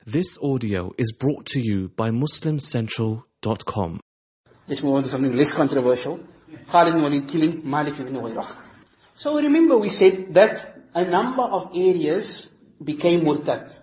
This audio is brought to you by MuslimCentral.com. Let's move on to something less controversial. Khalid ibn Walid killing Malik ibn Nuwayrah. So remember we said that a number of areas became murtad.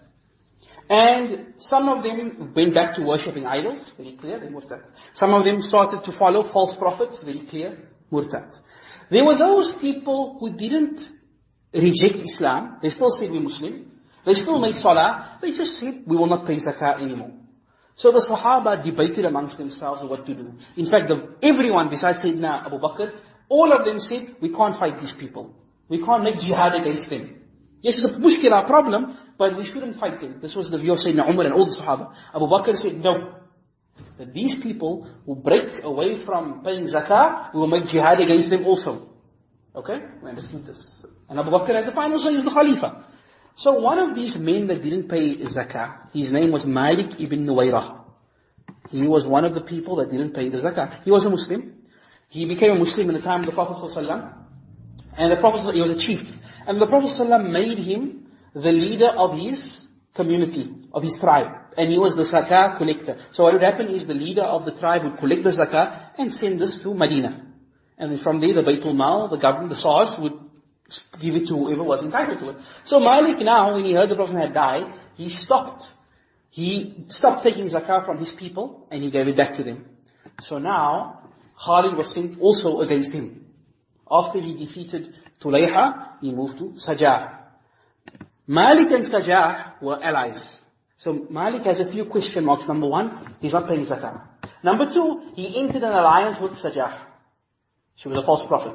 And some of them went back to worshipping idols, very clear, they murtad. Some of them started to follow false prophets, very clear, murtad. There were those people who didn't reject Islam, they still said we're Muslim, they still made salah, they just said we will not pay zakah anymore. So the Sahaba debated amongst themselves what to do. In fact, everyone besides Sayyidina Abu Bakr, all of them said, we can't fight these people. We can't make jihad against them. Yes, it's a mushkila problem, but we shouldn't fight them. This was the view of Sayyidina Umar and all the Sahaba. Abu Bakr said, no. That these people who break away from paying zakah, we will make jihad against them also. Okay? We understood this. And Abu Bakr at the final say is the Khalifa. So one of these men that didn't pay zakah, his name was Malik ibn Nuwayrah. He was one of the people that didn't pay the zakah. He was a Muslim. He became a Muslim in the time of the Prophet ﷺ. And the Prophet, he was a chief. And the Prophet ﷺ made him the leader of his community, of his tribe. And he was the zakah collector. So what would happen is the leader of the tribe would collect the zakah and send this to Medina. And then from there the Baytul Mal, the government, the SARS would give it to whoever was entitled to it. So Malik now, when he heard the Prophet had died, he stopped taking zakah from his people and he gave it back to them. So now, Khalid was sent also against him. After he defeated Tulayha, he moved to Sajah. Malik and Sajah were allies. So Malik has a few question marks. Number one, he's not paying zakah. Number two, he entered an alliance with Sajah. She was a false prophet.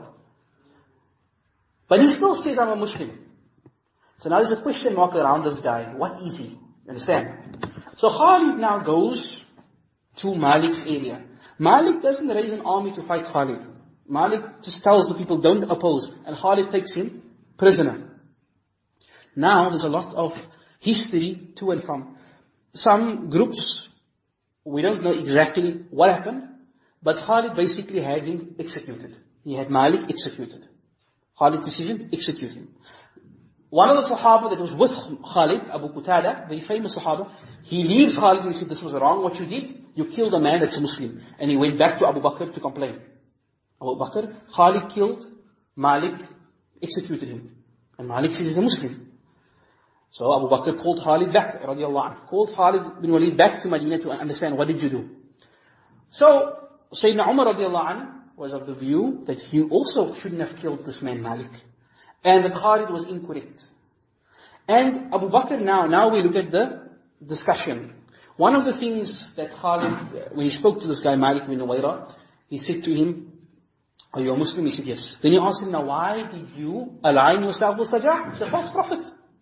But he still says, I'm a Muslim. So now there's a question mark around this guy. What is he? You understand? So Khalid now goes to Malik's area. Malik doesn't raise an army to fight Khalid. Malik just tells the people, don't oppose. And Khalid takes him prisoner. Now there's a lot of history to and from. Some groups, we don't know exactly what happened, but Khalid basically had him executed. He had Malik executed. Khalid's decision, execute him. One of the Sahaba that was with Khalid, Abu Qatada, very famous Sahaba, he leaves Khalid and he said, this was wrong what you did. You killed a man that's a Muslim. And he went back to Abu Bakr to complain. Abu Bakr, Khalid killed, Malik executed him. And Malik says he's a Muslim. So Abu Bakr called Khalid back, radiallahu anhu. Called Khalid bin Walid back to Medina to understand what did you do. So Sayyidina Umar radiallahu anhu was of the view that he also shouldn't have killed this man Malik. And that Khalid was incorrect. And Abu Bakr now we look at the discussion. One of the things that Khalid, when he spoke to this guy Malik ibn Nuwayrah, he said to him, are you a Muslim? He said, yes. Then he asked him, now why did you align yourself with Sajah? He's a false prophet.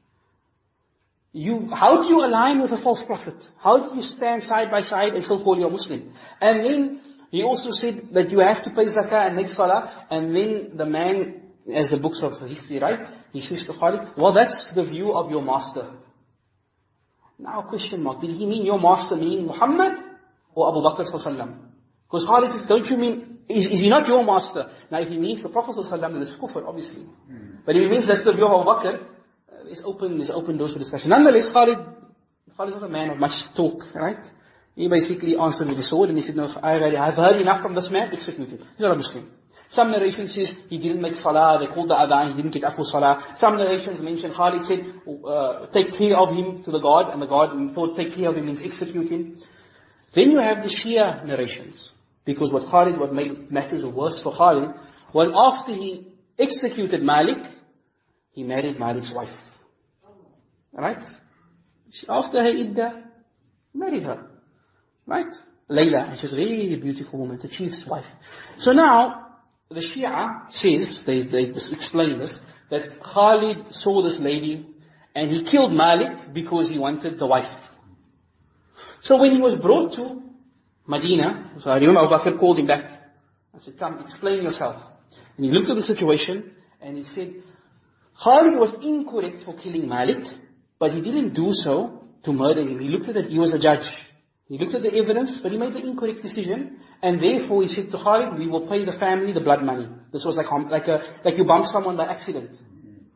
How do you align with a false prophet? How do you stand side by side and still call you a Muslim? And then he also said that you have to pay zakah and make salah. And then the man, as the books of history write, he says to Khalid, well, that's the view of your master. Now question mark, did he mean your master mean Muhammad or Abu Bakr sallallahu? Because Khalid says, don't you mean, is he not your master? Now if he means the Prophet sallallahu, then it's kufr, obviously. But if he means that's the view of Abu Bakr, there's open doors for discussion. Nonetheless, Khalid is not a man of much talk, right? He basically answered with the sword and he said, no, I've heard enough from this man, execute him. He's not a Muslim. Some narrations says he didn't make salah, they called the adhan, he didn't get up for salah. Some narrations mention Khalid said, take care of him to the God, and the God thought take care of him means execute him. Then you have the Shia narrations. Because what made matters worse for Khalid was after he executed Malik, he married Malik's wife. Right? After her iddah, married her. Right? Layla, and she's a very beautiful woman, the chief's wife. So now, the Shia says, they just explain this, that Khalid saw this lady, and he killed Malik because he wanted the wife. So when he was brought to Medina, so I remember Abu Bakr called him back. I said, come, explain yourself. And he looked at the situation, and he said, Khalid was incorrect for killing Malik, but he didn't do so to murder him. He looked at it, he was a judge. He looked at the evidence, but he made the incorrect decision, and therefore he said to Khalid, we will pay the family the blood money. This was like you bump someone by accident.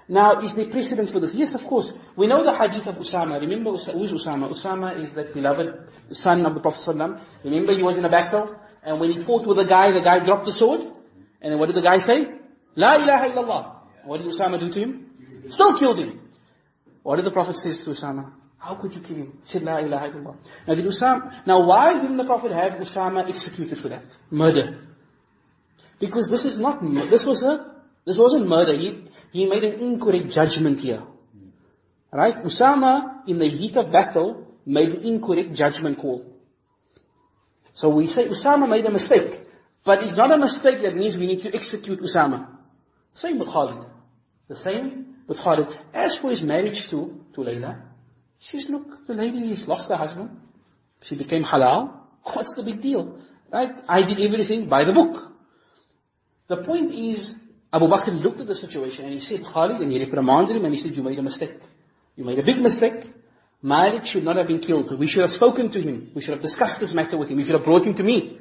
Now, is there precedent for this? Yes, of course. We know the hadith of Usama. Remember, who is Usama? Usama is that beloved son of the Prophet ﷺ. Remember, he was in a battle, and when he fought with the guy dropped the sword, and then what did the guy say? La ilaha illallah. What did Usama do to him? Still killed him. What did the Prophet say to Usama? How could you kill him? He said, La ilaha illallah. Now why didn't the Prophet have Usama executed for that? Murder. Because this wasn't murder. He made an incorrect judgment here. Right? Usama, in the heat of battle, made an incorrect judgment call. So we say Usama made a mistake. But it's not a mistake that means we need to execute Usama. Same with Khalid. The same with Khalid. As for his marriage to Layla, she says, look, the lady has lost her husband. She became halal. What's the big deal? Right? I did everything by the book. The point is, Abu Bakr looked at the situation and he said, Khalid, and he reprimanded him and he said, you made a mistake. You made a big mistake. Malik should not have been killed. We should have spoken to him. We should have discussed this matter with him. We should have brought him to me.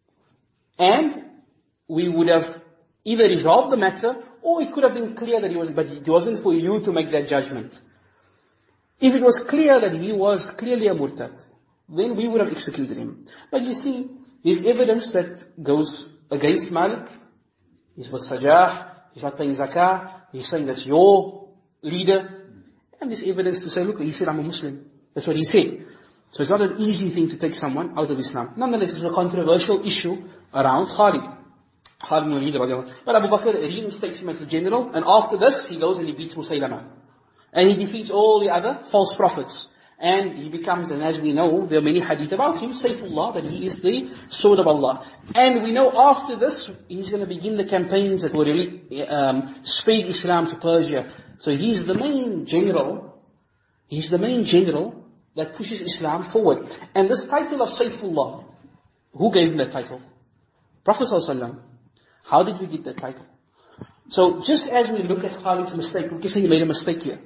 And we would have either resolved the matter, or it could have been clear that but it wasn't for you to make that judgment. If it was clear that he was clearly a murtad, then we would have executed him. But you see, there's evidence that goes against Malik. He's with Sajah, he's not paying zakah, he's saying that's your leader. And there's evidence to say, look, he said, I'm a Muslim. That's what he said. So it's not an easy thing to take someone out of Islam. Nonetheless, it's a controversial issue around Khalid. Khalid ibn Walid. But Abu Bakr reinstates him as the general, and after this, he goes and he beats Musaylama. And he defeats all the other false prophets. And he becomes, and as we know, there are many hadith about him, Saifullah, that he is the sword of Allah. And we know after this, he's going to begin the campaigns that will really spread Islam to Persia. So he's the main general. He's the main general that pushes Islam forward. And this title of Saifullah, who gave him that title? Prophet ﷺ. How did we get that title? So just as we look at Khalid's mistake, we can say he made a mistake here.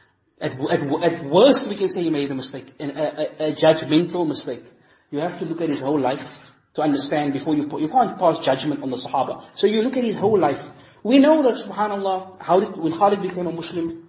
At worst, we can say he made a mistake, a judgmental mistake. You have to look at his whole life to understand before you can't pass judgment on the Sahaba. So you look at his whole life. We know that, subhanAllah, when Khalid became a Muslim,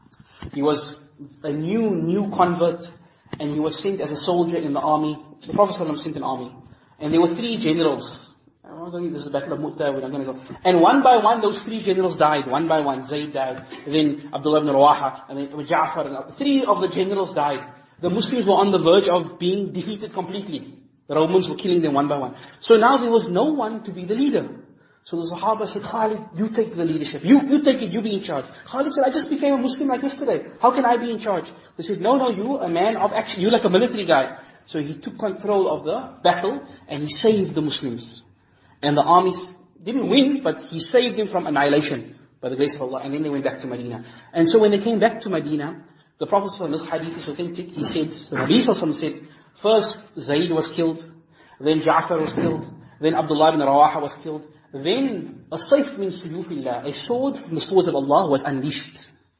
he was a new convert, and he was sent as a soldier in the army. The Prophet ﷺ sent an army. And there were 3 generals. This is the battle of Mu'tah, we're not going to go. And one by one, those 3 generals died. One by one, Zayd died, then Abdullah ibn Rawaha, and then Ja'far, and 3 of the generals died. The Muslims were on the verge of being defeated completely. The Romans were killing them one by one. So now there was no one to be the leader. So the Sahaba said, Khalid, you take the leadership. You take it, you be in charge. Khalid said, I just became a Muslim like yesterday. How can I be in charge? They said, no, you a man of action. You're like a military guy. So he took control of the battle and he saved the Muslims. And the armies didn't win, but he saved them from annihilation by the grace of Allah. And then they went back to Medina. And so when they came back to Medina, the Prophet ﷺ, this hadith is authentic, he said, the Nabi ﷺ said, first Zayd was killed, then Ja'far was killed, then Abdullah ibn Rawaha was killed, then a sayf min suyufillah, a sword from the swords of Allah was unleashed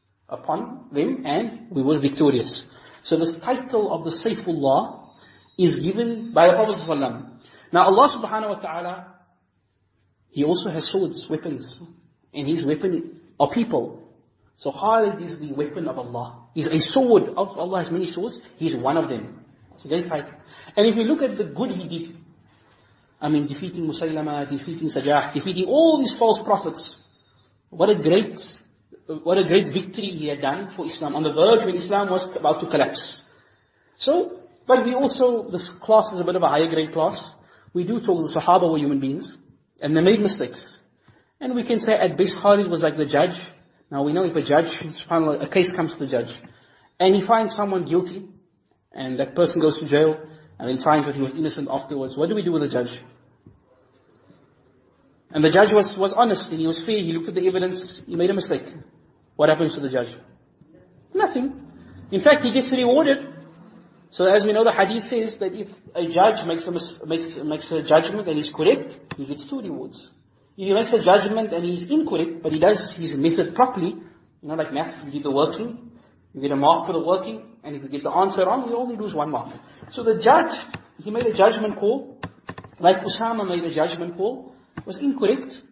upon them, and we were victorious. So this title of the Saifullah is given by the Prophet ﷺ. Now Allah subhanahu wa ta'ala, He also has swords, weapons. And his weapon are people. So Khalid is the weapon of Allah. He's a sword. Allah has many swords. He's one of them. It's a great title. And if you look at the good he did, defeating Musaylama, defeating Sajah, defeating all these false prophets. What a great victory he had done for Islam, on the verge when Islam was about to collapse. So, but we also, this class is a bit of a higher grade class. We do talk the Sahaba were human beings. And they made mistakes. And we can say at best Khalid was like the judge. Now we know if a judge, subhanAllah, a case comes to the judge, and he finds someone guilty, and that person goes to jail, and then finds that he was innocent afterwards, what do we do with the judge? And the judge was honest, and he was fair, he looked at the evidence, he made a mistake. What happens to the judge? Nothing. In fact, he gets rewarded. So as we know, the hadith says that if a judge makes a judgment and he's correct, he gets 2 rewards. If he makes a judgment and he's incorrect, but he does his method properly, like math, you do the working, you get a mark for the working, and if you get the answer wrong, you only lose 1 mark. So the judge, he made a judgment call, like Usama made a judgment call, was incorrect,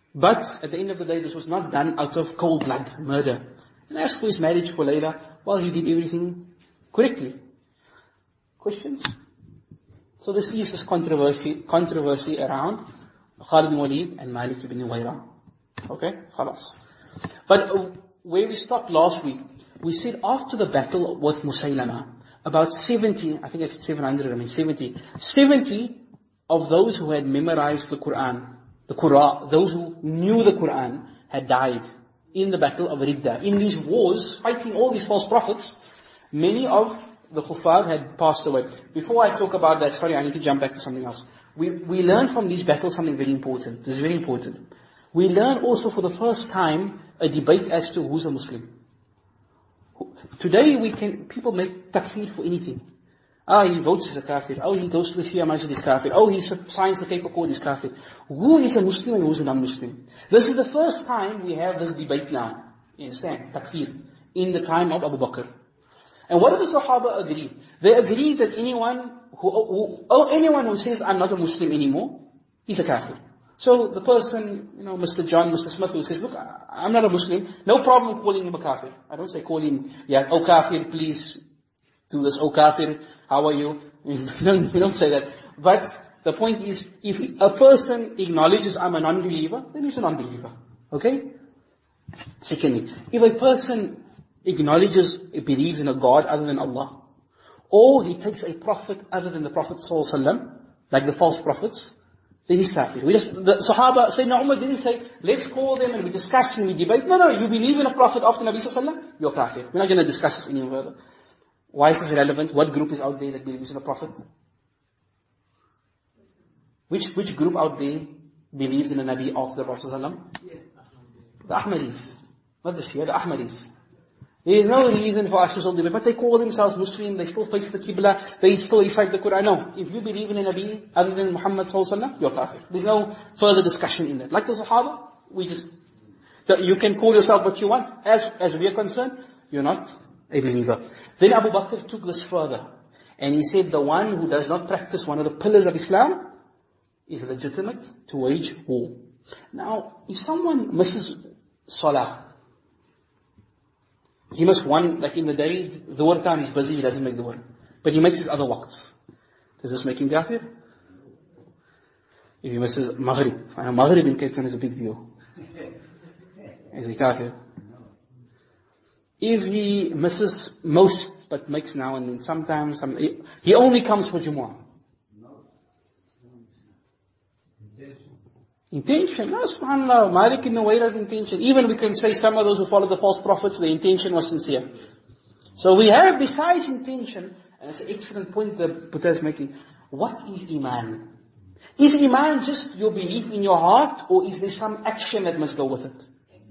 But at the end of the day, this was not done out of cold blood, murder. And as for his marriage for Layla, well, he did everything correctly. Questions? So this is this controversy around Khalid bin Walid and Malik ibn Huwaira. Okay? Khalas. But where we stopped last week, we said after the battle with Musaylama, about 70, I think I said 700, 70 of those who had memorized the Quran, those who knew the Quran, had died in the battle of Ridda. In these wars, fighting all these false prophets, many of the kuffar had passed away. Before I talk about that, sorry, I need to jump back to something else. We learn from these battles something very important. This is very important. We learn also for the first time a debate as to who's a Muslim. Today people make takfir for anything. He votes as a kafir. He goes to the Shia Masjid, is kafir. He signs the Cape Accord, is kafir. Who is a Muslim and who is a non-Muslim? This is the first time we have this debate now. You understand? Takfir. In the time of Abu Bakr. And what did the Sahaba agree? They agreed that anyone who says, I'm not a Muslim anymore, he's a kafir. So the person, Mr. John, Mr. Smith, who says, look, I'm not a Muslim, no problem calling him a kafir. I don't say call him, oh kafir, please do this, oh kafir, how are you? We don't say that. But the point is, if a person acknowledges I'm a non-believer, then he's a non-believer. Okay? Secondly, if a person believes in a God other than Allah, or he takes a prophet other than the Prophet ﷺ, like the false prophets, then he's kafir. The Sahaba, Sayyidina Umar didn't say, let's call them and we discuss and we debate. No, you believe in a prophet after Nabi ﷺ, you're kafir. We're not going to discuss this any further. Why is this relevant? What group is out there that believes in a prophet? Which group out there believes in a Nabi after the Prophet ﷺ? The Ahmadis. Not the Shia, the Ahmadis. There is no reason for us to still debate, but they call themselves Muslim, they still face the Qibla, they still recite the Quran. No, if you believe in a Nabi other than Muhammad ﷺ, you're kafir. There's no further discussion in that. Like the Sahaba, you can call yourself what you want. As we are concerned, you're not a believer. Then Abu Bakr took this further, and he said the one who does not practice one of the pillars of Islam is legitimate to wage war. Now, if someone misses Salah, he must like in the day, Dhuhr time he's busy, he doesn't make Dhuhr. But he makes his other waqts. Does this make him kafir? If he misses Maghrib, Maghrib in Cape Town is a big deal. Is he kafir? If he misses most, but makes now and then, sometimes, he only comes for Jumu'ah. Intention. No, subhanAllah, Malik ibn Huwaira's intention. Even we can say some of those who follow the false prophets, the intention was sincere. So we have, besides intention, and it's an excellent point that Buddha is making, what is Iman? Is Iman just your belief in your heart, or is there some action that must go with it?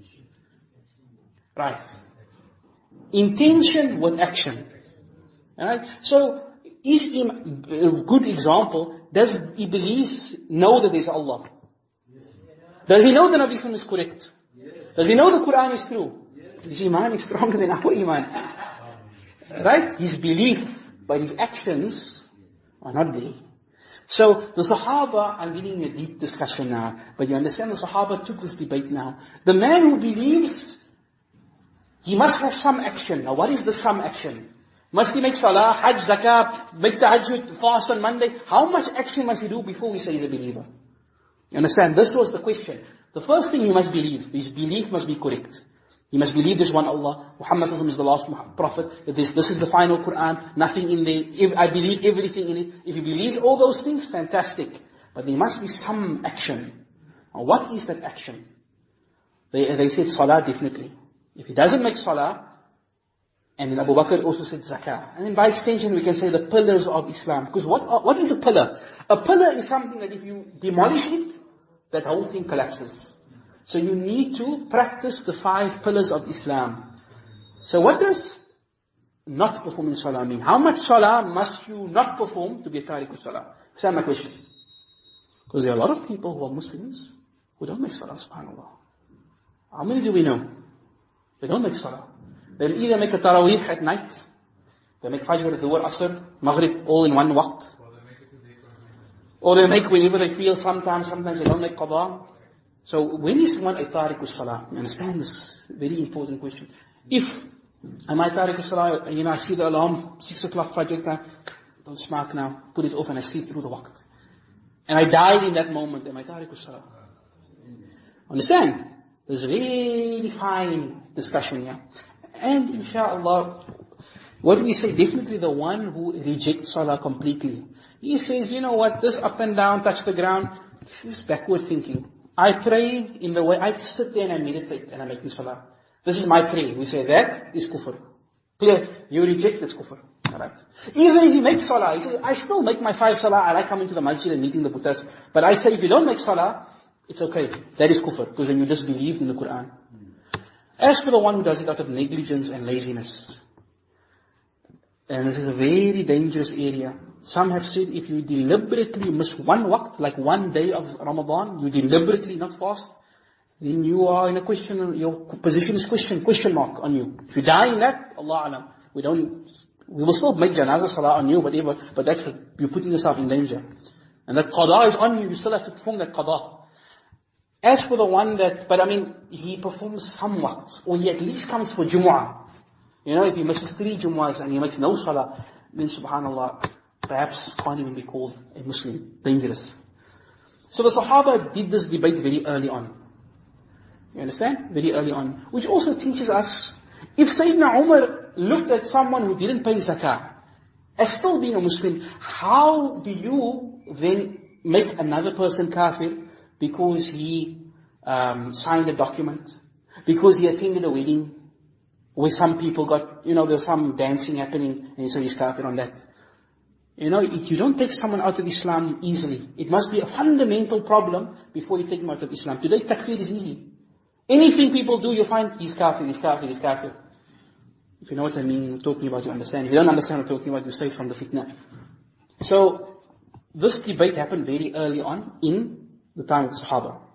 Right. Intention with action. Alright? So, a good example, does Iblis know that there's Allah? Does he know the Nabi Sallallahu is correct? Does he know the Quran is true? His Iman is stronger than our Iman. Right? His belief, but his actions are not there. So, the Sahaba, I'm getting a deep discussion now, but you understand the Sahaba took this debate now. The man who believes, he must have some action. Now what is the some action? Must he make salah, hajj, zakah, make tahajjud, fast on Monday? How much action must he do before we say he's a believer? You understand? This was the question. The first thing he must believe, his belief must be correct. He must believe there's one Allah, Muhammad is the last prophet, that this is the final Quran, nothing in there, I believe everything in it. If he believes all those things, fantastic. But there must be some action. Now what is that action? They said salah, definitely. If he doesn't make salah, and then Abu Bakr also said zakah. And then by extension we can say the pillars of Islam. Because what is a pillar? A pillar is something that if you demolish it, that whole thing collapses. So you need to practice the 5 pillars of Islam. So what does not performing salah mean? How much salah must you not perform to be a tariq salah? That's my question. Because there are a lot of people who are Muslims who don't make salah, subhanAllah. How many do we know? They don't make salah. They'll either make a taraweeh at night, they make fajr, dhuhr, asr, maghrib, all in one waqt. Or they make whenever they feel, sometimes they don't make qada. So when is one a tariq salah? You understand this very important question. If am I tariq salah, I see the alarm, 6 o'clock Fajr time, don't smoke now, put it off and I sleep through the waqt. And I die in that moment, am I tariq salah? Understand? There's a very fine discussion here. And inshallah, what we say, definitely the one who rejects salah completely. He says, you know what, this up and down, touch the ground, this is backward thinking. I pray in the way, I sit there and I meditate and I make salah. This is my prayer. We say that is kufr. Clear? You reject, that's kufr. Alright. Even if he makes salah, he says, I still make my 5 salah, I like coming to the masjid and meeting the Buddhas. But I say, if you don't make salah, it's okay. That is kufr, because then you just believed in the Quran. As for the one who does it out of negligence and laziness, and this is a very dangerous area. Some have said if you deliberately miss one waqt, like one day of Ramadan, you deliberately not fast, then you are in a question, your position is question mark on you. If you die in that, Allah Alam, we will still make janazah salah on you, whatever, but that's, you're putting yourself in danger. And that qada is on you, you still have to perform that qada. As for the one that, he performs some waqts, or he at least comes for Jumu'ah. If he misses 3 Jumu'ahs and he makes no salah, then subhanallah, perhaps can't even be called a Muslim. Dangerous. So the Sahaba did this debate very early on. You understand? Very early on. Which also teaches us, if Sayyidina Umar looked at someone who didn't pay zakah, as still being a Muslim, how do you then make another person kafir because he signed a document, because he attended a wedding, where some people got, there's some dancing happening, and so he's kafir on that. You don't take someone out of Islam easily. It must be a fundamental problem before you take him out of Islam. Today, takfir is easy. Anything people do, you find, he's kafir. If you know what I mean, I'm talking about, you understand. If you don't understand what I'm talking about, you stay from the fitna. So, this debate happened very early on in the time of the Sahaba.